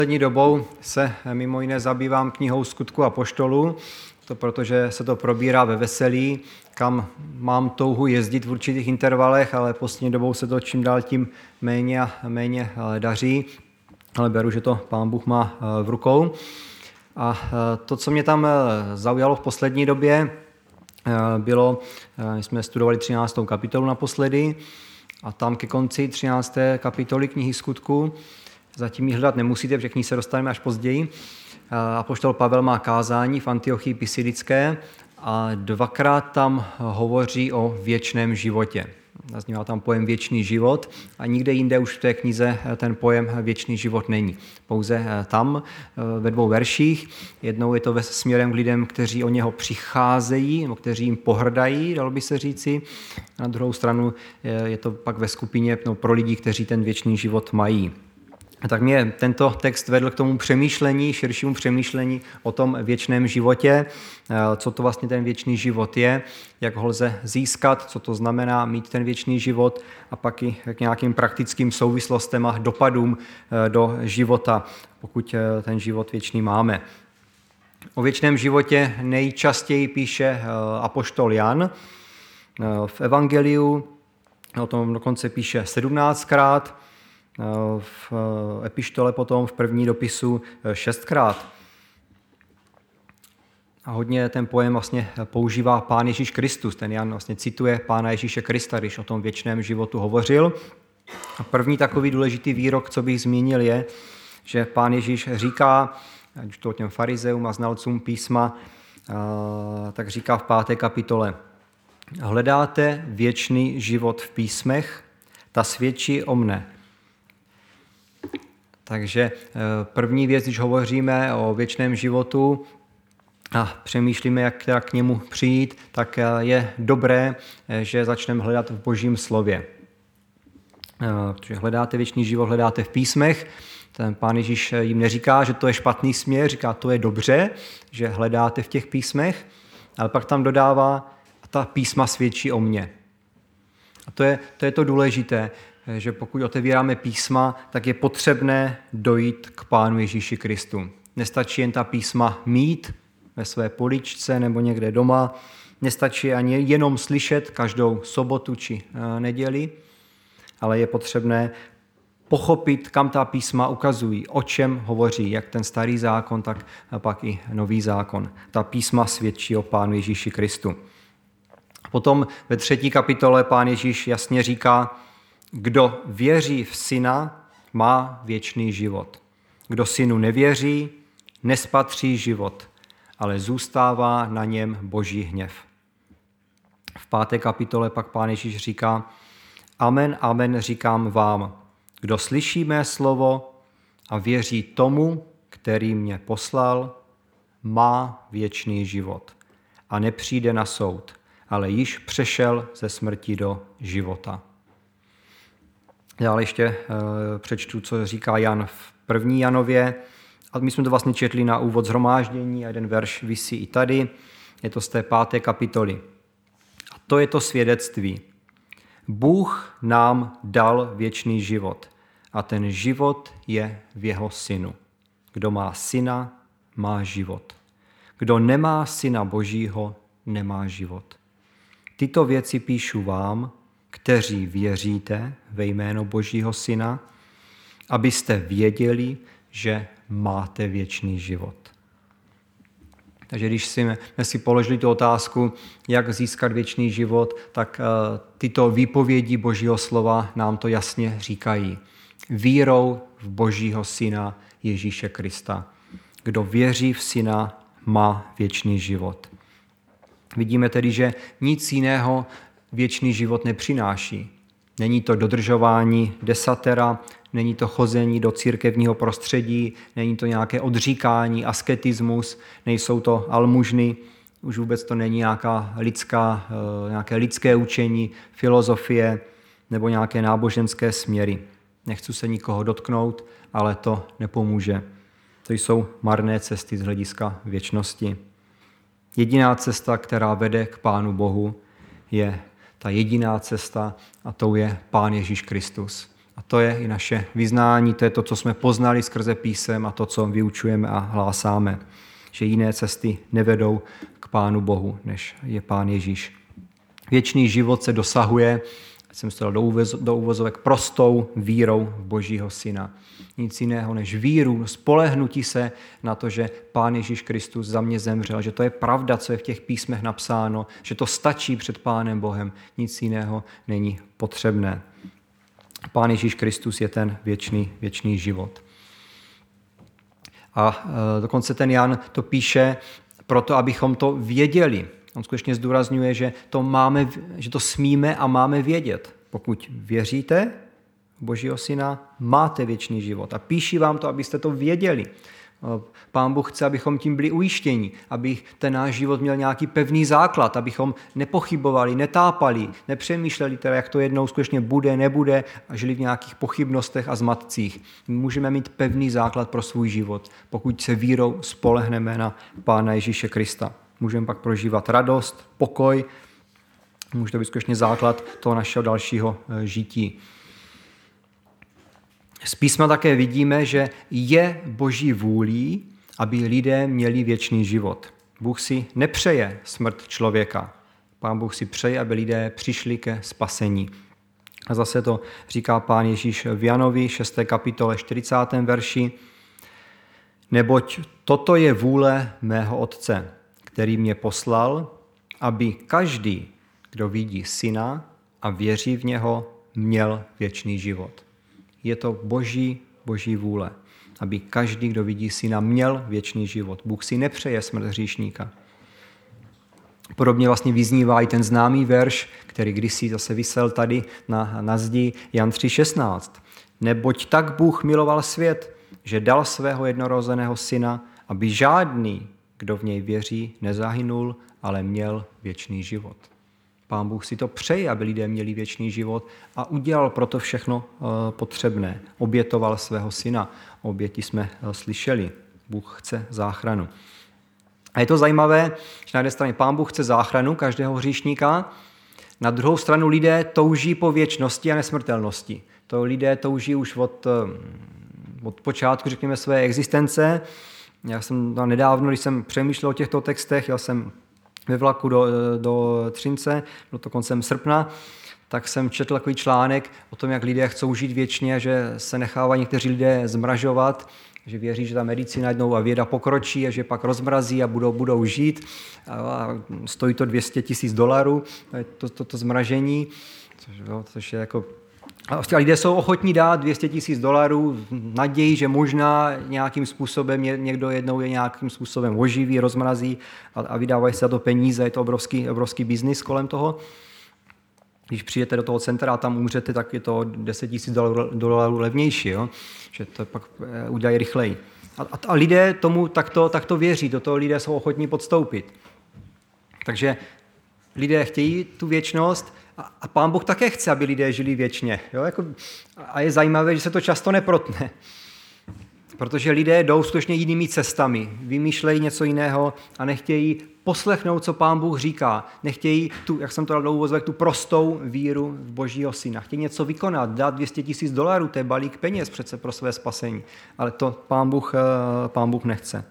Poslední dobou se mimo jiné zabývám knihou Skutků apoštolů, protože se to probírá ve Veselí, kam mám touhu jezdit v určitých intervalech, ale poslední dobou se to čím dál tím méně a méně daří, ale beru, že to Pán Bůh má v rukou. A to, co mě tam zaujalo v poslední době, bylo, my jsme studovali 13. kapitolu naposledy a tam ke konci 13. kapitoly knihy Skutků, zatím ji hledat nemusíte, protože k ní se dostaneme až později. Apoštol Pavel má kázání v Antiochii Pisidické a dvakrát tam hovoří o věčném životě. Naznívá tam pojem věčný život a nikde jinde už v té knize ten pojem věčný život není. Pouze tam ve 2 verších. Jednou je to směrem k lidem, kteří o něho přicházejí, nebo kteří jim pohrdají, dalo by se říci. Na druhou stranu je to pak ve skupině pro lidi, kteří ten věčný život mají. Tak mě tento text vedl k tomu přemýšlení, širšímu přemýšlení o tom věčném životě, co to vlastně ten věčný život je, jak ho lze získat, co to znamená mít ten věčný život a pak i k nějakým praktickým souvislostem a dopadům do života, pokud ten život věčný máme. O věčném životě nejčastěji píše apoštol Jan v Evangeliu, o tom dokonce píše 17krát, v epištole potom v první dopisu 6krát. A hodně ten pojem vlastně používá Pán Ježíš Kristus. Ten Jan vlastně cituje Pána Ježíše Krista, když o tom věčném životu hovořil. A první takový důležitý výrok, co bych zmínil, je, že Pán Ježíš říká, když to těm farizeům a znalcům písma, tak říká v 5. kapitole: hledáte věčný život v písmech, ta svědčí o mne. Takže první věc, když hovoříme o věčném životu a přemýšlíme, jak k němu přijít, tak je dobré, že začneme hledat v Božím slově. Protože hledáte věčný život, hledáte v písmech. Ten Pán Ježíš jim neříká, že to je špatný směr, říká, to je dobře, že hledáte v těch písmech, ale pak tam dodává, a ta písma svědčí o mně. A to je to důležité, že pokud otevíráme písma, tak je potřebné dojít k Pánu Ježíši Kristu. Nestačí jen ta písma mít ve své poličce nebo někde doma, nestačí ani jenom slyšet každou sobotu či neděli, ale je potřebné pochopit, kam ta písma ukazují, o čem hovoří, jak ten starý zákon, tak pak i nový zákon. Ta písma svědčí o Pánu Ježíši Kristu. Potom ve 3. kapitole Pán Ježíš jasně říká, kdo věří v Syna, má věčný život. Kdo Synu nevěří, nespatří život, ale zůstává na něm Boží hněv. V 5. kapitole pak Pán Ježíš říká, amen, amen, říkám vám, kdo slyší mé slovo a věří tomu, který mě poslal, má věčný život a nepřijde na soud, ale již přešel ze smrti do života. Dále ještě přečtu, co říká Jan v 1. Janově. A my jsme to vlastně četli na úvod shromáždění a jeden verš visí i tady. Je to z té 5. kapitoly. A to je to svědectví. Bůh nám dal věčný život a ten život je v jeho Synu. Kdo má Syna, má život. Kdo nemá Syna Božího, nemá život. Tyto věci píšu vám, kteří věříte ve jméno Božího Syna, abyste věděli, že máte věčný život. Takže když jsme si položili tu otázku, jak získat věčný život, tak tyto výpovědi Božího slova nám to jasně říkají. Vírou v Božího Syna Ježíše Krista. Kdo věří v Syna, má věčný život. Vidíme tedy, že nic jiného věčný život nepřináší. Není to dodržování desatera, není to chození do církevního prostředí, není to nějaké odříkání, asketismus, nejsou to almužny, už vůbec to není nějaké lidské učení, filozofie nebo nějaké náboženské směry. Nechci se nikoho dotknout, ale to nepomůže. To jsou marné cesty z hlediska věčnosti. Jediná cesta, která vede k Pánu Bohu, je ta jediná cesta a tou je Pán Ježíš Kristus. A A to je i naše vyznání, to je to, co jsme poznali skrze písem a to, co vyučujeme a hlásáme. Že jiné cesty nevedou k Pánu Bohu, než je Pán Ježíš. Věčný život se dosahuje, jsem to dal do uvozovek, prostou vírou v Božího Syna. Nic jiného než víru, spolehnutí se na to, že Pán Ježíš Kristus za mě zemřel, že to je pravda, co je v těch písmech napsáno, že to stačí před Pánem Bohem, nic jiného není potřebné. Pán Ježíš Kristus je ten věčný život. A dokonce ten Jan to píše proto, abychom to věděli. On skutečně zdůrazňuje, že to smíme a máme vědět. Pokud věříte v Božího Syna, máte věčný život. A píší vám to, abyste to věděli. Pán Bůh chce, abychom tím byli ujištěni, aby ten náš život měl nějaký pevný základ, abychom nepochybovali, netápali, nepřemýšleli, teda, jak to jednou skutečně bude, nebude a žili v nějakých pochybnostech a zmatcích. Můžeme mít pevný základ pro svůj život, pokud se vírou spolehneme na Pána Ježíše Krista. Můžeme pak prožívat radost, pokoj, může to být skutečně základ toho našeho dalšího žití. Z písma také vidíme, že je Boží vůlí, aby lidé měli věčný život. Bůh si nepřeje smrt člověka. Pán Bůh si přeje, aby lidé přišli ke spasení. A zase to říká Pán Ježíš v Janovi 6. kapitole 40. verši. Neboť toto je vůle mého Otce, který mě poslal, aby každý, kdo vidí Syna a věří v něho, měl věčný život. Je to boží vůle, aby každý, kdo vidí Syna, měl věčný život. Bůh si nepřeje smrt hříšníka. Podobně vlastně vyznívá i ten známý verš, který kdysi zase visel tady na zdi, Jan 3,16. Neboť tak Bůh miloval svět, že dal svého jednorozeného Syna, aby žádný, kdo v něj věří, nezahynul, ale měl věčný život. Pán Bůh si to přeje, aby lidé měli věčný život a udělal proto všechno potřebné. Obětoval svého Syna. Oběti jsme slyšeli. Bůh chce záchranu. A je to zajímavé, že na jedné straně Pán Bůh chce záchranu každého hříšníka, na druhou stranu lidé touží po věčnosti a nesmrtelnosti. To lidé touží už od počátku, řekněme, své existence. Já jsem nedávno, když jsem přemýšlel o těchto textech, jel jsem ve vlaku do Třince, bylo to koncem srpna, tak jsem četl takový článek o tom, jak lidé chcou žít věčně, že se nechávají někteří lidé zmražovat, že věří, že ta medicína jednou a věda pokročí a že pak rozmrazí a budou žít. A stojí to $200,000, to zmražení, což je jako... A lidé jsou ochotní dát $200,000 naději, že možná nějakým způsobem někdo jednou je nějakým způsobem oživí, rozmrazí a vydávají se za to peníze, je to obrovský biznis kolem toho. Když přijdete do toho centra a tam umřete, tak je to $10,000 levnější, jo? Že to pak udělají rychleji. A lidé tomu takto věří, do toho lidé jsou ochotní podstoupit. Takže lidé chtějí tu věčnost a Pán Bůh také chce, aby lidé žili věčně. Jo? A je zajímavé, že se to často neprotne. Protože lidé jdou skutečně jinými cestami, vymýšlejí něco jiného a nechtějí poslechnout, co Pán Bůh říká. Nechtějí jak jsem to dal do uvozovek, tu prostou víru v Božího Syna. Chtějí něco vykonat, dát $200,000, to je balík peněz přece pro své spasení. Ale to Pán Bůh nechce.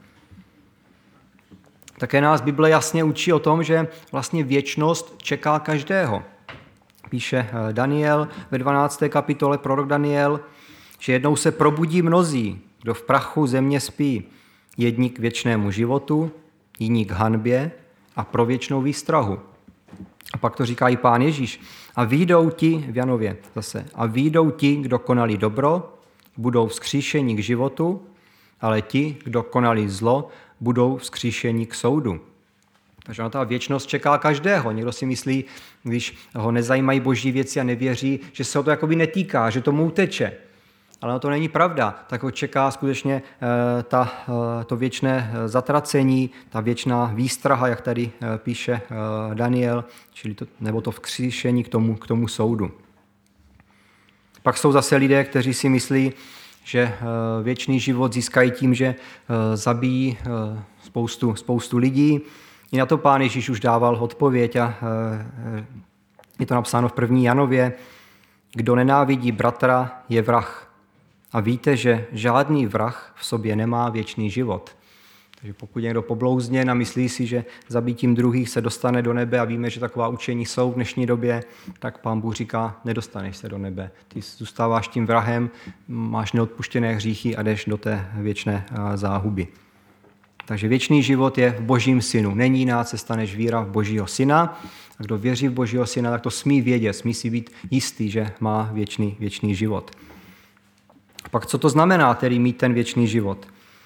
Také nás Bible jasně učí o tom, že vlastně věčnost čeká každého. Píše Daniel ve 12. kapitole, prorok Daniel, že jednou se probudí mnozí, kdo v prachu země spí, jedni k věčnému životu, jiní k hanbě a pro věčnou výstrahu. A pak to říká i Pán Ježíš. A vyjdou ti, v Janově zase, a vyjdou ti, kdo konali dobro, budou vzkříšeni k životu, ale ti, kdo konali zlo, budou vzkříšeni k soudu. Takže ta věčnost čeká každého. Někdo si myslí, když ho nezajímají boží věci a nevěří, že se ho to jakoby netýká, že tomu uteče. Ale to není pravda. Tak ho čeká skutečně to věčné zatracení, ta věčná výstraha, jak tady píše Daniel, nebo to vzkříšení k tomu soudu. Pak jsou zase lidé, kteří si myslí, že věčný život získají tím, že zabijí spoustu lidí. I na to Pán Ježíš už dával odpověď a je to napsáno v 1. Janově, Kdo nenávidí bratra, je vrah. A víte, že žádný vrah v sobě nemá věčný život. Takže pokud je někdo poblouzněn a myslí si, že zabitím druhých se dostane do nebe a víme, že taková učení jsou v dnešní době, tak Pán Bůh říká, nedostaneš se do nebe. Ty zůstáváš tím vrahem, máš neodpuštěné hříchy a jdeš do té věčné záhuby. Takže věčný život je v Božím synu. Není jiná cesta než víra v Božího syna. A kdo věří v Božího syna, tak to smí vědět, smí si být jistý, že má věčný život. A pak co to znamená tedy mít ten věčný život?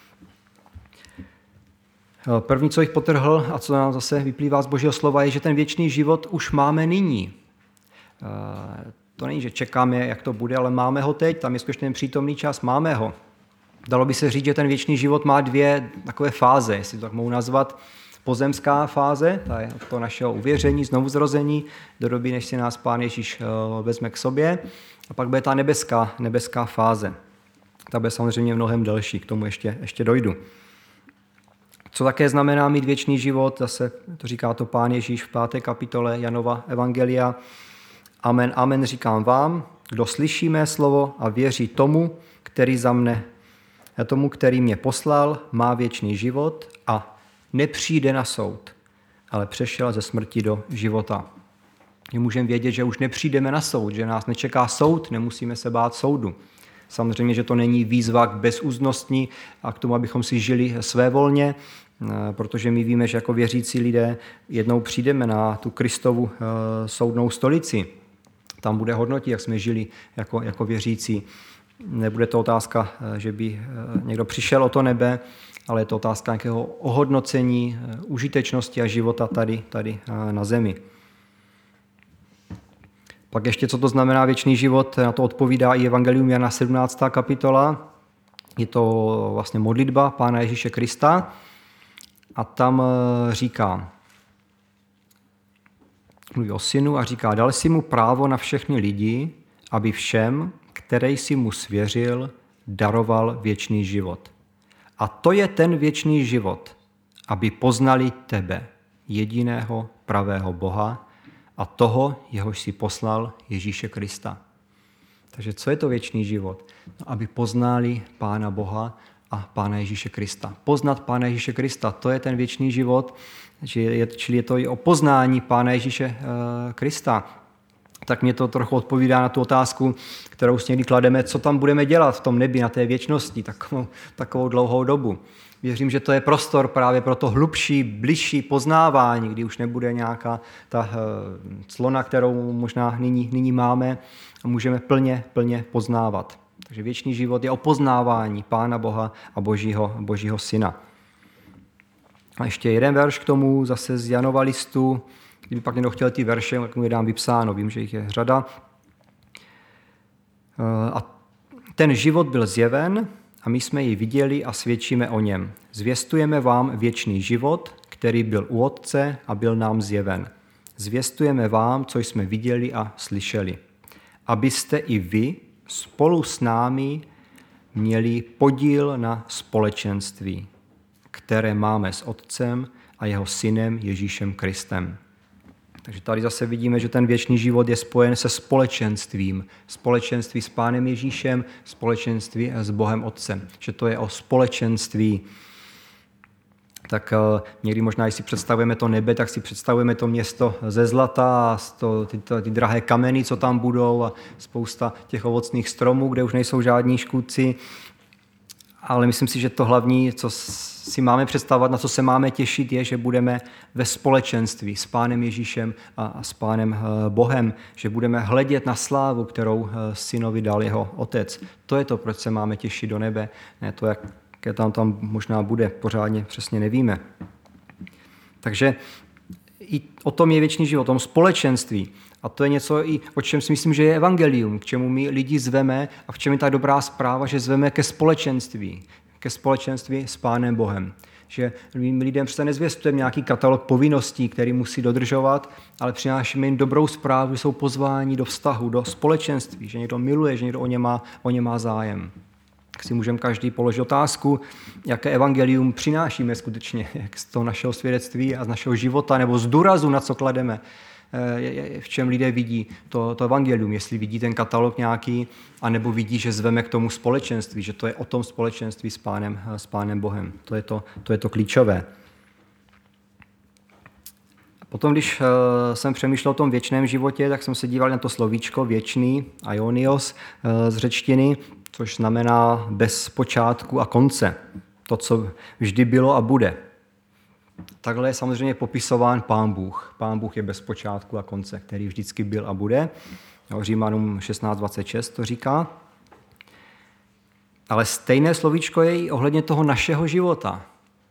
První, co jich potrhl a co nám zase vyplývá z Božího slova, je, že ten věčný život už máme nyní. To není, že čekáme, jak to bude, ale máme ho teď, tam je skutečně ten přítomný čas, máme ho. Dalo by se říct, že ten věčný život má dvě takové fáze, jestli to tak mohu nazvat. Pozemská fáze, ta je to našeho uvěření, znovuzrození, do doby, než si nás Pán Ježíš vezme k sobě. A pak bude ta nebeská fáze. Ta bude samozřejmě mnohem delší, k tomu ještě dojdu. Co také znamená mít věčný život, zase to říká to Pán Ježíš v 5. kapitole Janova evangelia. Amen, amen říkám vám, kdo slyší mé slovo a věří tomu, který mě poslal, má věčný život a nepřijde na soud, ale přešel ze smrti do života. My můžeme vědět, že už nepřijdeme na soud, že nás nečeká soud, nemusíme se bát soudu. Samozřejmě, že to není výzva k bezúznosti a k tomu, abychom si žili svévolně, protože my víme, že jako věřící lidé jednou přijdeme na tu Kristovu soudnou stolici. Tam bude hodnotit, jak jsme žili jako věřící. Nebude to otázka, že by někdo přišel o to nebe, ale je to otázka nějakého ohodnocení, užitečnosti a života tady na zemi. Pak ještě, co to znamená věčný život, na to odpovídá i Evangelium Jana 17. kapitola. Je to vlastně modlitba Pána Ježíše Krista a tam říká, mluví o synu a říká, dal si mu právo na všechny lidi, aby všem, který si mu svěřil, daroval věčný život. A to je ten věčný život, aby poznali tebe, jediného pravého Boha a toho, jehož si poslal Ježíše Krista. Takže co je to věčný život? No, aby poznali Pána Boha a Pána Ježíše Krista. Poznat Pána Ježíše Krista, to je ten věčný život, čili je to i o poznání Pána Ježíše Krista. Tak mě to trochu odpovídá na tu otázku, kterou si někdy klademe, co tam budeme dělat v tom nebi, na té věčnosti, takovou dlouhou dobu. Věřím, že to je prostor právě pro to hlubší, bližší poznávání, kdy už nebude nějaká ta clona, kterou možná nyní máme a můžeme plně poznávat. Takže věčný život je o poznávání Pána Boha a Božího syna. A ještě jeden verš k tomu, zase z Janova listu. Kdyby pak někdo chtěl ty verše, tak mu je dám vypsáno, vím, že jich je řada. A ten život byl zjeven a my jsme ji viděli a svědčíme o něm. Zvěstujeme vám věčný život, který byl u Otce a byl nám zjeven. Zvěstujeme vám, co jsme viděli a slyšeli. Abyste i vy spolu s námi měli podíl na společenství, které máme s Otcem a jeho synem Ježíšem Kristem. Takže tady zase vidíme, že ten věčný život je spojen se společenstvím. Společenství s Pánem Ježíšem, společenství s Bohem Otcem. Že to je o společenství. Tak někdy možná, když si představujeme to nebe, tak si představujeme to město ze zlata, ty drahé kameny, co tam budou a spousta těch ovocných stromů, kde už nejsou žádní škůdci. Ale myslím si, že to hlavní, co si máme představovat, na co se máme těšit, je, že budeme ve společenství s Pánem Ježíšem a s Pánem Bohem, že budeme hledět na slávu, kterou synovi dal jeho otec. To je to, proč se máme těšit do nebe. Ne to, jaké tam možná bude, pořádně přesně nevíme. Takže i o tom je věčný život, o tom společenství. A to je něco, i o čem si myslím, že je evangelium, k čemu my lidi zveme a v čem je ta dobrá zpráva, že zveme ke společenství s Pánem Bohem. Že my lidem přece nezvěstujeme nějaký katalog povinností, který musí dodržovat, ale přinášíme jim dobrou zprávu, že jsou pozváni do vztahu, do společenství, že někdo miluje, že někdo o ně má zájem. Tak si můžeme každý položit otázku, jaké evangelium přinášíme skutečně, jak z toho našeho svědectví a z našeho života, nebo z důrazu, na co klademe v čem lidé vidí to evangelium, jestli vidí ten katalog nějaký, anebo vidí, že zveme k tomu společenství, že to je o tom společenství s Pánem Bohem. To je to klíčové. Potom, když jsem přemýšlel o tom věčném životě, tak jsem se díval na to slovíčko věčný, aionios z řečtiny, což znamená bez počátku a konce. To, co vždy bylo a bude. Takhle je samozřejmě popisován Pán Bůh. Pán Bůh je bez počátku a konce, který vždycky byl a bude. Římanům 16:26 to říká. Ale stejné slovíčko je i ohledně toho našeho života.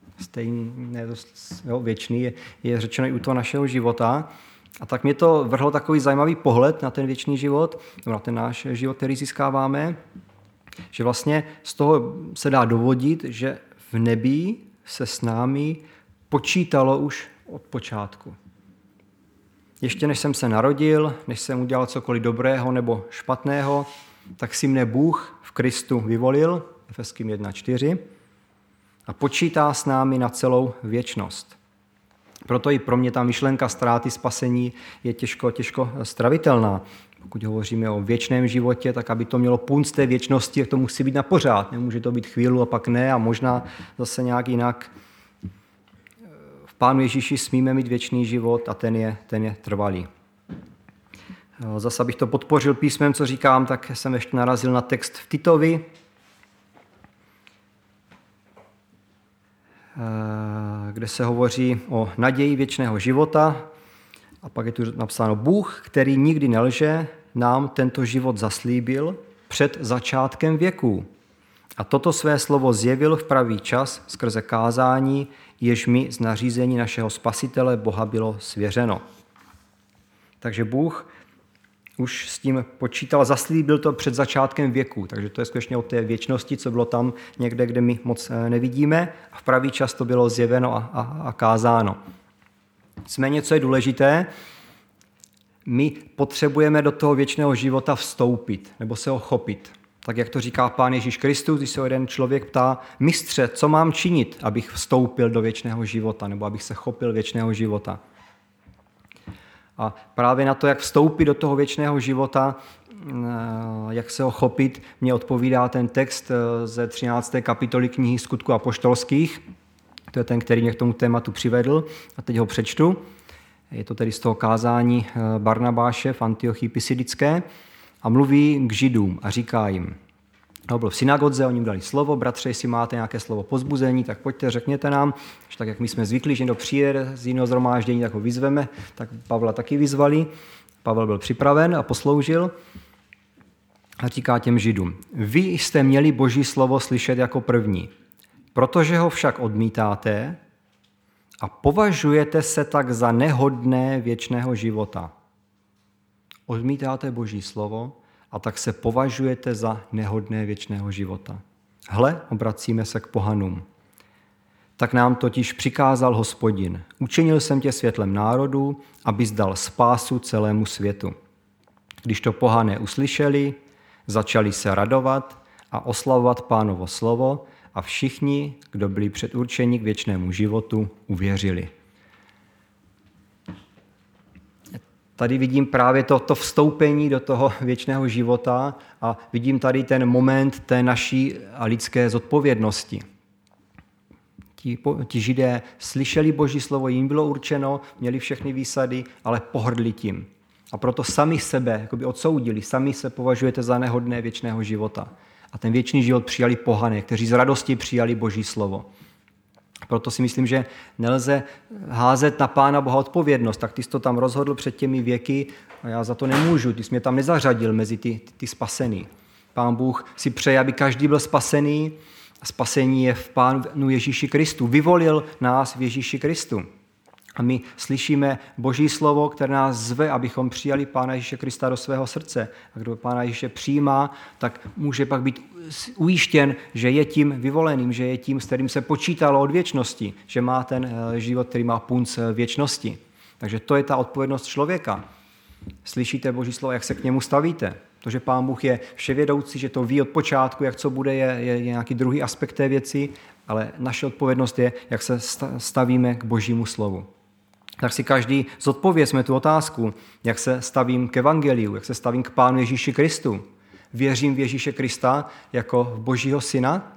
Věčný je řečeno i u toho našeho života. A tak mě to vrhlo takový zajímavý pohled na ten věčný život, na ten náš život, který získáváme, že vlastně z toho se dá dovodit, že v nebi se s námi počítalo už od počátku. Ještě než jsem se narodil, než jsem udělal cokoliv dobrého nebo špatného, tak si mne Bůh v Kristu vyvolil, Efeským 1:4, a počítá s námi na celou věčnost. Proto i pro mě ta myšlenka ztráty spasení je těžko stravitelná. Pokud hovoříme o věčném životě, tak aby to mělo punc té věčnosti, to musí být na pořád. Nemůže to být chvíli a pak ne a možná zase nějak jinak. V Pánu Ježíši smíme mít věčný život a ten je trvalý. Zase abych to podpořil písmem, co říkám, tak jsem ještě narazil na text v Titovi, kde se hovoří o naději věčného života a pak je tu napsáno Bůh, který nikdy nelže, nám tento život zaslíbil před začátkem věků. A toto své slovo zjevil v pravý čas skrze kázání, jež mi z nařízení našeho Spasitele Boha bylo svěřeno. Takže Bůh už s tím počítal, zaslíbil to před začátkem věku, takže to je skutečně o té věčnosti, co bylo tam někde, kde my moc nevidíme a v pravý čas to bylo zjeveno a kázáno. Nicméně, co je důležité, my potřebujeme do toho věčného života vstoupit nebo se ho chopit. Tak jak to říká Pán Ježíš Kristus, když se jeden člověk ptá, mistře, co mám činit, abych vstoupil do věčného života nebo abych se chopil věčného života. A právě na to, jak vstoupit do toho věčného života, jak se ho chopit, mě odpovídá ten text ze 13. kapitoly knihy Skutků apoštolských. To je ten, který mě k tomu tématu přivedl a teď ho přečtu. Je to tedy z toho kázání Barnabáše v Antiochii Pisidické a mluví k Židům a říká jim, byl v synagodze, oni jim dali slovo, bratře, jestli máte nějaké slovo povzbuzení, tak pojďte, řekněte nám, že tak, jak my jsme zvyklí, že někdo přijede z jiného shromáždění, tak ho vyzveme, tak Pavla taky vyzvali. Pavel byl připraven a posloužil a říká těm Židům, vy jste měli Boží slovo slyšet jako první, protože ho však odmítáte a považujete se tak za nehodné věčného života. Odmítáte Boží slovo a tak se považujete za nehodné věčného života. Hle, obracíme se k pohanům. Tak nám totiž přikázal Hospodin. Učinil jsem tě světlem národů, abys dal spásu celému světu. Když to pohané uslyšeli, začali se radovat a oslavovat Pánovo slovo a všichni, kdo byli předurčeni k věčnému životu, uvěřili. Tady vidím právě to vstoupení do toho věčného života a vidím tady ten moment té naší lidské zodpovědnosti. Ti Židé slyšeli Boží slovo, jim bylo určeno, měli všechny výsady, ale pohrdli tím. A proto sami sebe jakoby odsoudili, sami se považujete za nehodné věčného života. A ten věčný život přijali pohané, kteří z radosti přijali Boží slovo. Proto si myslím, že nelze házet na Pána Boha odpovědnost. Tak ty jsi to tam rozhodl před těmi věky a já za to nemůžu. Ty jsi mě tam nezařadil mezi ty spasený. Pán Bůh si přeje, aby každý byl spasený a spasení je v Pánu Ježíši Kristu. Vyvolil nás v Ježíši Kristu. A my slyšíme Boží slovo, které nás zve, abychom přijali Pána Ježíše Krista do svého srdce. A kdo Pána Ježíše přijímá, tak může pak být ujištěn, že je tím vyvoleným, že je tím, s kterým se počítalo od věčnosti, že má ten život, který má punc věčnosti. Takže to je ta odpovědnost člověka. Slyšíte Boží slovo, jak se k němu stavíte. To, že Pán Bůh je vševědoucí, že to ví od počátku, jak co bude, je nějaký druhý aspekt té věci, ale naše odpovědnost je, jak se stavíme k Božímu slovu. tak si každý zodpovězme tu otázku, jak se stavím k evangeliu, jak se stavím k Pánu Ježíši Kristu. Věřím v Ježíše Krista jako v Božího syna?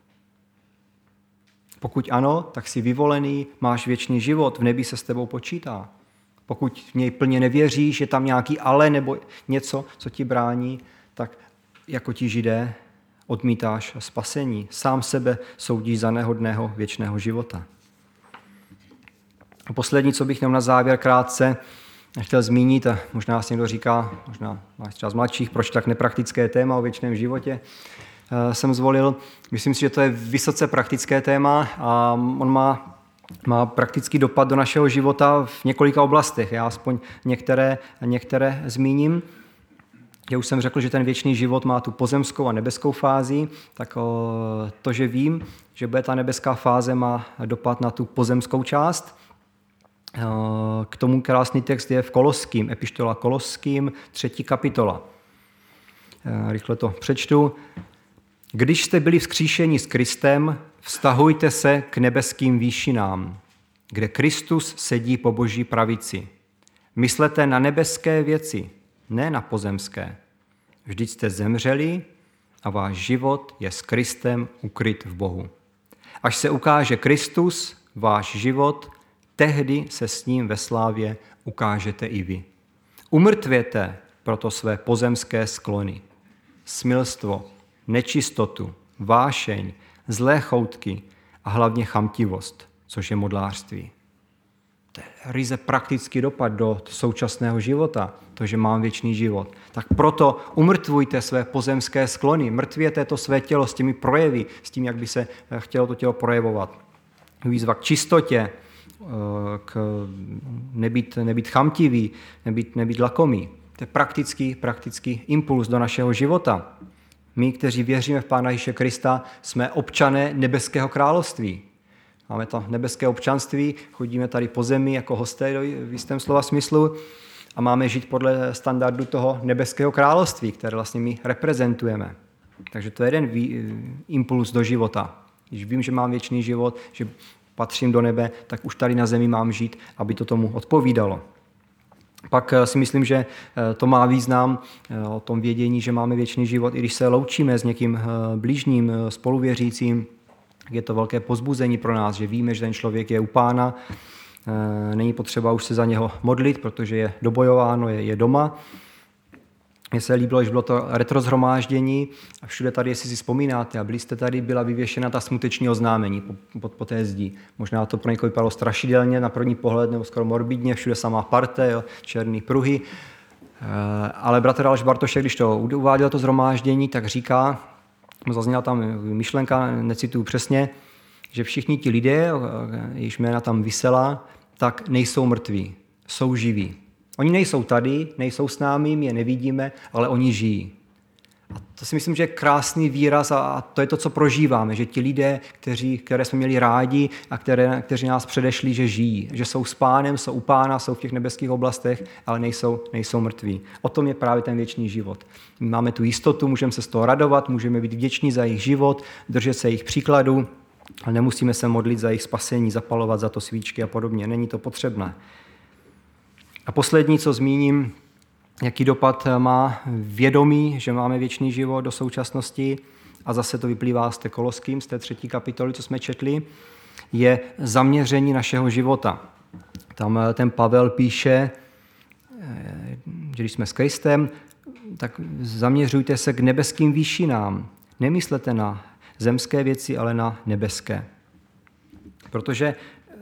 Pokud ano, tak jsi vyvolený, máš věčný život, v nebi se s tebou počítá. Pokud v něj plně nevěříš, je tam nějaký ale nebo něco, co ti brání, tak jako ti Židé odmítáš spasení. Sám sebe soudíš za nehodného věčného života. A poslední, co bych měl na závěr krátce chtěl zmínit, a možná si někdo říká, možná máš třeba z mladších, proč tak nepraktické téma o věčném životě jsem zvolil. Myslím si, že to je vysoce praktické téma a on má praktický dopad do našeho života v několika oblastech. Já aspoň některé zmíním. Já už jsem řekl, že ten věčný život má tu pozemskou a nebeskou fázi, tak to, že vím, že bude ta nebeská fáze, má dopad na tu pozemskou část. K tomu krásný text je v Koloským, epištola Koloským, 3. kapitola. Rychle to přečtu. Když jste byli vzkříšeni s Kristem, vztahujte se k nebeským výšinám, kde Kristus sedí po Boží pravici. Myslete na nebeské věci, ne na pozemské. Vždyť jste zemřeli a váš život je s Kristem ukryt v Bohu. Až se ukáže Kristus, váš život, tehdy se s ním ve slávě ukážete i vy. Umrtvěte proto své pozemské sklony, smilstvo, nečistotu, vášeň, zlé choutky a hlavně chamtivost, což je modlářství. To je ryze praktický dopad do současného života, to, že mám věčný život. Tak proto umrtvujte své pozemské sklony, mrtvěte to své tělo s těmi projevy, s tím, jak by se chtělo to tělo projevovat. Výzva k čistotě, k nebýt chamtivý, nebýt lakomý. To je praktický impuls do našeho života. My, kteří věříme v Pána Ježíše Krista, jsme občané nebeského království. Máme to nebeské občanství, chodíme tady po zemi jako hosté v jistém slova smyslu a máme žít podle standardu toho nebeského království, které vlastně my reprezentujeme. Takže to je jeden impuls do života. Když vím, že mám věčný život, že patřím do nebe, tak už tady na zemi mám žít, aby to tomu odpovídalo. Pak si myslím, že to má význam o tom vědění, že máme věčný život, i když se loučíme s někým blížním, spoluvěřícím, je to velké povzbuzení pro nás, že víme, že ten člověk je u Pána, není potřeba už se za něho modlit, protože je dobojováno, je doma. Mně se líbilo, že bylo to retrozhromáždění a všude tady, jestli si vzpomínáte, a byli jste tady, byla vyvěšena ta smuteční oznámení po té zdi. Možná to pro někoho vypadalo strašidelně na první pohled, nebo skoro morbidně, všude samá parte, jo, černý pruhy. Ale bratr Aleš Bartošek, když to uváděl to zhromáždění, tak říká, zazněla tam myšlenka, necituju přesně, že všichni ti lidé, jejichž jména tam visela, tak nejsou mrtví, jsou živí. Oni nejsou tady, nejsou s námi, my je nevidíme, ale oni žijí. A to si myslím, že je krásný výraz a to je to, co prožíváme, že ti lidé, které jsme měli rádi a kteří nás předešli, že žijí, že jsou s Pánem, jsou u Pána, jsou v těch nebeských oblastech, ale nejsou mrtví. O tom je právě ten věčný život. My máme tu jistotu, můžeme se z toho radovat, můžeme být vděční za jejich život, držet se jejich příkladů, ale nemusíme se modlit za jejich spasení, zapalovat za to svíčky a podobně. Není to potřebné. A poslední, co zmíním, jaký dopad má vědomí, že máme věčný život do současnosti, a zase to vyplývá z té Koloským, z té 3. kapitoly, co jsme četli, je zaměření našeho života. Tam ten Pavel píše, že když jsme s Kristem, tak zaměřujte se k nebeským výšinám. Nemyslete na zemské věci, ale na nebeské. Protože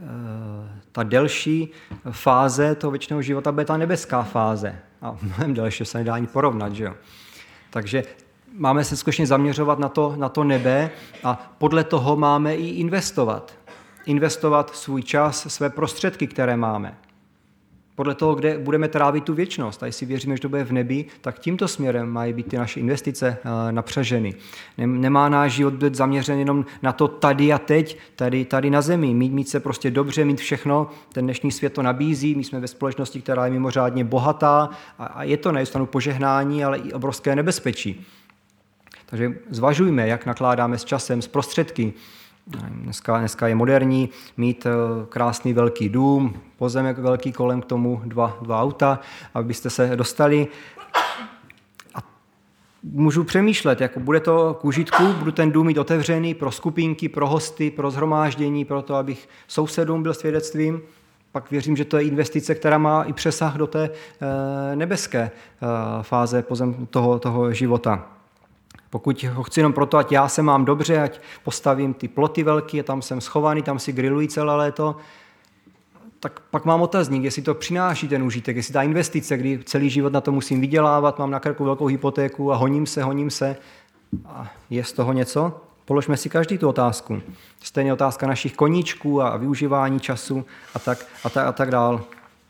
ta delší fáze toho věčného života bude ta nebeská fáze. A mnohem delší se nedá ani porovnat, že jo. Takže máme se skutečně zaměřovat na to nebe a podle toho máme i investovat. Investovat svůj čas, své prostředky, které máme. Podle toho, kde budeme trávit tu věčnost. A jestli věříme, že to bude v nebi, tak tímto směrem mají být ty naše investice napřaženy. Nemá náš život být zaměřen jenom na to tady a teď, tady na zemi. Mít se prostě dobře, mít všechno. Ten dnešní svět to nabízí. My jsme ve společnosti, která je mimořádně bohatá a je to na jednu stranu požehnání, ale i obrovské nebezpečí. Takže zvažujme, jak nakládáme s časem, s prostředky. Dneska je moderní mít krásný velký dům, pozemek velký, kolem k tomu dva auta, abyste se dostali. A můžu přemýšlet, jako bude to k užitku, budu ten dům mít otevřený pro skupinky, pro hosty, pro shromáždění, pro to, abych sousedům byl svědectvím. Pak věřím, že to je investice, která má i přesah do té nebeské fáze toho života. Pokud ho chci jenom proto, ať já se mám dobře, ať postavím ty ploty velké, tam jsem schovaný, tam si griluji celé léto, tak pak mám otazník, jestli to přináší ten užitek, jestli ta investice, kdy celý život na to musím vydělávat, mám na krku velkou hypotéku a honím se. A je z toho něco? Položme si každý tu otázku. Stejně otázka našich koníčků a využívání času a tak dál.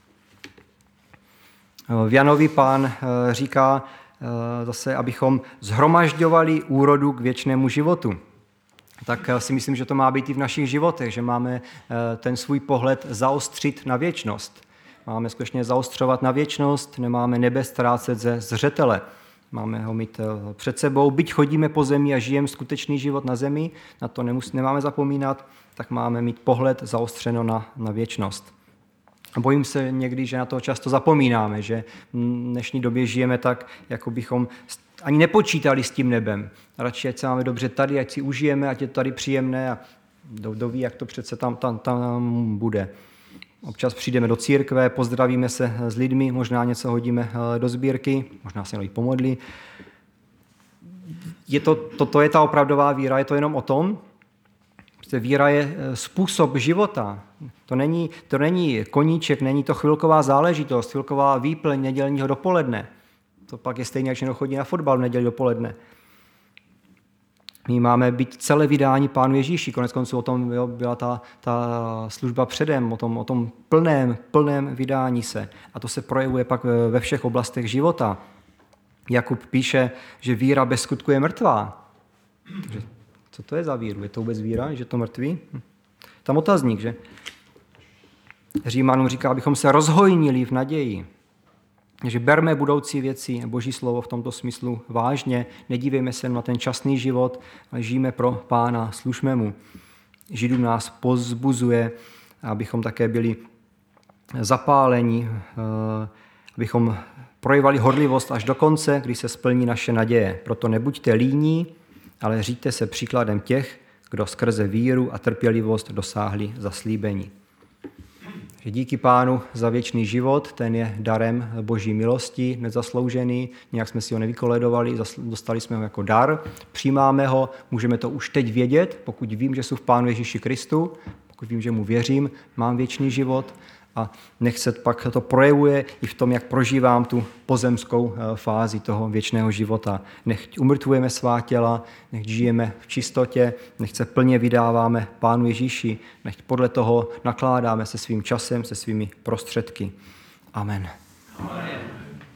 V Janovi Pán říká zase, abychom shromažďovali úrodu k věčnému životu. Tak si myslím, že to má být i v našich životech, že máme ten svůj pohled zaostřit na věčnost. Máme skutečně zaostřovat na věčnost, nemáme nebe ztrácet ze zřetele. Máme ho mít před sebou, byť chodíme po zemi a žijeme skutečný život na zemi, na to nemáme zapomínat, tak máme mít pohled zaostřeno na věčnost. A bojím se někdy, že na to často zapomínáme, že v dnešní době žijeme tak, jako bychom ani nepočítali s tím nebem. Radši, ať se máme dobře tady, ať si užijeme, ať je to tady příjemné a kdo ví, jak to přece tam bude. Občas přijdeme do církve, pozdravíme se s lidmi, možná něco hodíme do sbírky, možná se i pomodlí. To je ta opravdová víra, je to jenom o tom. Víra je způsob života. To není koníček, není to chvilková záležitost, chvilková výplň nedělního dopoledne. To pak je stejně, jak že chodí na fotbal v neděli dopoledne. My máme být celé vydání Pánu Ježíši. Koneckonců o tom byla ta služba předem, o tom plném vydání se. A to se projevuje pak ve všech oblastech života. Jakub píše, že víra bez skutku je mrtvá. Takže co to je za víru? Je to vůbec víra, že to mrtvý? Tam otazník, že? Římanům říká, abychom se rozhojnili v naději. Že berme budoucí věci, Boží slovo v tomto smyslu vážně, nedívejme se na ten časný život, ale žijeme pro Pána, služme mu. Židům nás pozbuzuje, abychom také byli zapáleni, abychom projevali horlivost až do konce, kdy se splní naše naděje. Proto nebuďte líní, ale říďte se příkladem těch, kdo skrze víru a trpělivost dosáhli zaslíbení. Že díky Pánu za věčný život, ten je darem Boží milosti, nezasloužený, nějak jsme si ho nevykoledovali, dostali jsme ho jako dar, přijímáme ho, můžeme to už teď vědět, pokud vím, že jsou v Pánu Ježíši Kristu, pokud vím, že mu věřím, mám věčný život a nechce pak to projevuje i v tom, jak prožívám tu pozemskou fázi toho věčného života. Nechť umrtvujeme svá těla, nechť žijeme v čistotě, nechť se plně vydáváme Pánu Ježíši, nechť podle toho nakládáme se svým časem, se svými prostředky. Amen. Amen.